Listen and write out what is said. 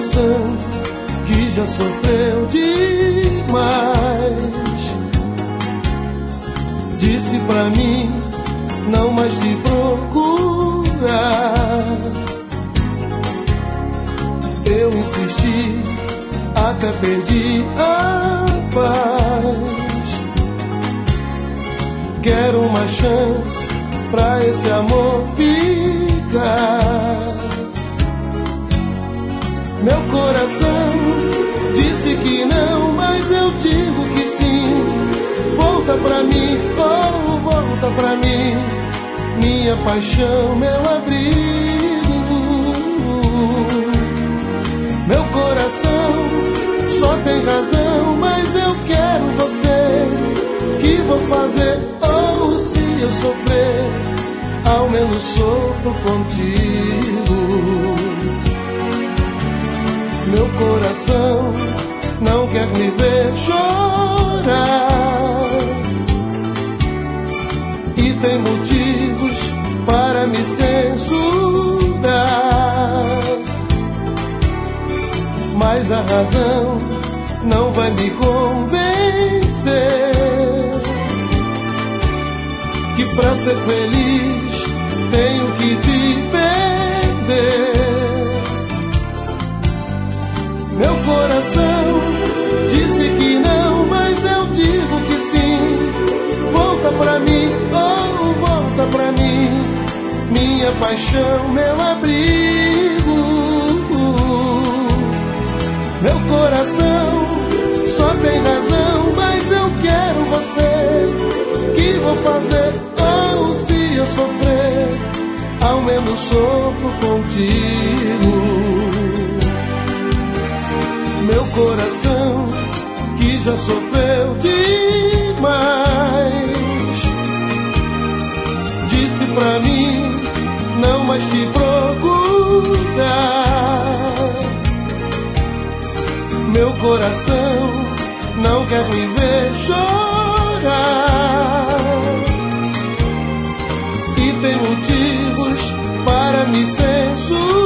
coração que já sofreu demais disse pra mim não mais te procurar. Eu insisti, até perdi a paz. Quero uma chance pra esse amor ficar. Meu coração disse que não, mas eu digo que sim. Volta pra mim, oh, volta pra mim, minha paixão, meu abrigo. Meu coração só tem razão, mas eu quero você. Que vou fazer? Oh, se eu sofrer, ao menos sofro contigo. Meu coração não quer me ver chorar e tem motivos para me censurar, mas a razão não vai me convencer que pra ser feliz tenho que te perder. Meu coração disse que não, mas eu digo que sim. Volta pra mim, oh, volta pra mim, minha paixão, meu abrigo. Meu coração só tem razão, mas eu quero você. Que vou fazer? Oh, se eu sofrer, ao menos sofro contigo. Meu coração que já sofreu demais disse pra mim não mais te procurar. Meu coração não quer me ver chorar e tem motivos para me censurar,